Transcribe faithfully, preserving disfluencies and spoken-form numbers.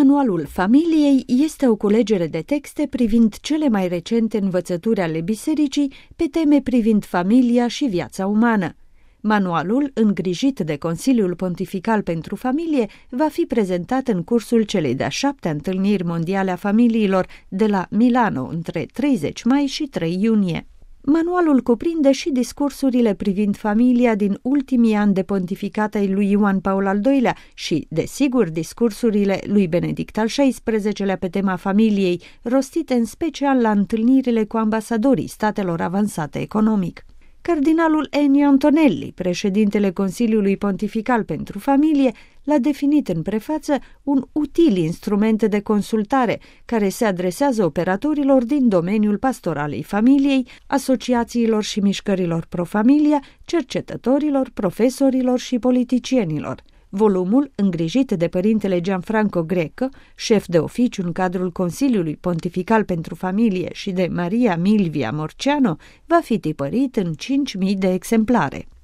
Manualul familiei este o culegere de texte privind cele mai recente învățături ale bisericii pe teme privind familia și viața umană. Manualul, îngrijit de Consiliul Pontifical pentru Familie, va fi prezentat în cursul celei de-a șaptea întâlniri mondiale a familiilor de la Milano între treizeci mai și trei iunie. Manualul cuprinde și discursurile privind familia din ultimii ani de pontificat ai lui Ioan Paul al doilea și, desigur, discursurile lui Benedict al șaisprezecelea pe tema familiei, rostite în special la întâlnirile cu ambasadorii statelor avansate economic. Cardinalul Ennio Antonelli, președintele Consiliului Pontifical pentru Familie, l-a definit în prefață un util instrument de consultare care se adresează operatorilor din domeniul pastoralei familiei, asociațiilor și mișcărilor pro-familia, cercetătorilor, profesorilor și politicienilor. Volumul, îngrijit de părintele Gianfranco Greco, șef de oficiu în cadrul Consiliului Pontifical pentru Familie, și de Maria Milvia Morceano, va fi tipărit în cinci mii de exemplare.